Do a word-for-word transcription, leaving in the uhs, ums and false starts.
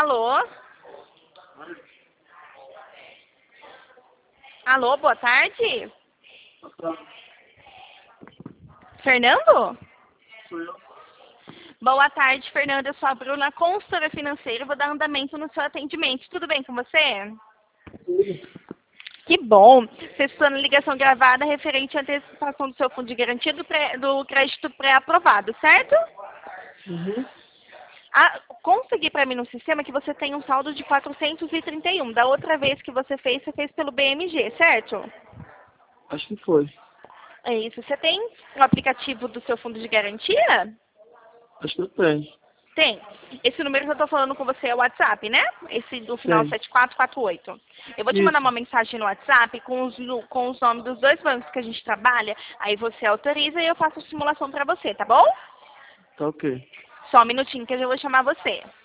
Alô? Alô, boa tarde. Fernando? Sou eu. Boa tarde, Fernando. Eu sou a Bruna, consultora financeira. Vou dar andamento no seu atendimento. Tudo bem com você? Tudo. Que bom. Você está na ligação gravada referente à antecipação do seu fundo de garantia do, pré, do crédito pré-aprovado, certo? Uhum. Ah, consegui para mim no sistema que você tem um saldo de quatrocentos e trinta e um. Da outra vez que você fez, você fez pelo B M G, certo? Acho que foi. É isso. Você tem o aplicativo do seu fundo de garantia? Acho que eu tenho. Tem. Esse número que eu estou falando com você é o WhatsApp, né? Esse do final Tem. sete quatro quatro oito. Eu vou te mandar Isso. uma mensagem no WhatsApp com os, nu- com os nomes dos dois bancos que a gente trabalha. Aí você autoriza e eu faço a simulação para você, tá bom? Tá ok. Só um minutinho que eu já vou chamar você.